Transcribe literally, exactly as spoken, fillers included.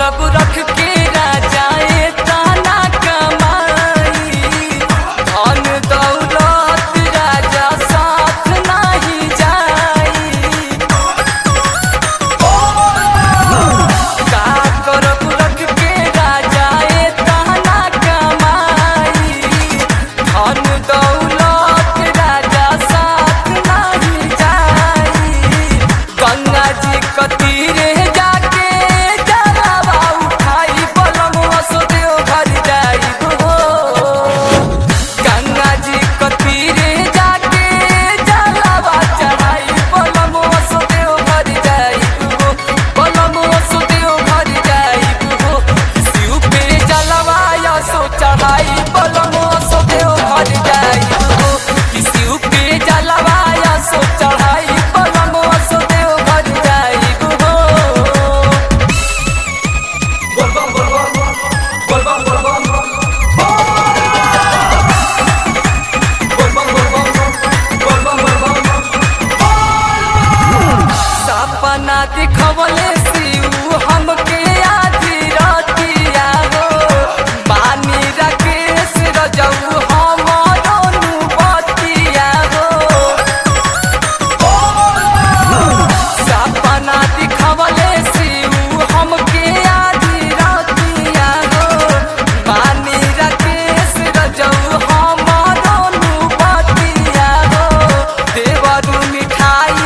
करब रख के राजा एतना कमाई, धन दौलत राजा साथ नहीं जाई। का करब रख के राजा एतना कमाई, धन दौलत राजा साथ नहीं जाई। गंगा जी कतीरे जाके जलावा उठाई बलमुआ सो देव घर जाइब हो। गंगा जी कतीरे जाके जलावा चढ़ाई बलमुआ सो देव घर जाइब हो। बलमुआ सो देव घर जाइब हो। शिव पे जलवा सो चढ़ाई बलमुआ सो देव घर जाइब हो। शिव पे जलवा सो चढ़ाई बलमुआ सो देव घर जाइब हो। सपना दिखवले शिव हमके आधी रातिया हो। बानी राकेश रजऊ हमारो नुबतिया हो। सपना दिखवले शिव हमके आधी रातिया हो। बानी राकेश रजऊ हमारो नुबतिया हो। देवरू मिठाई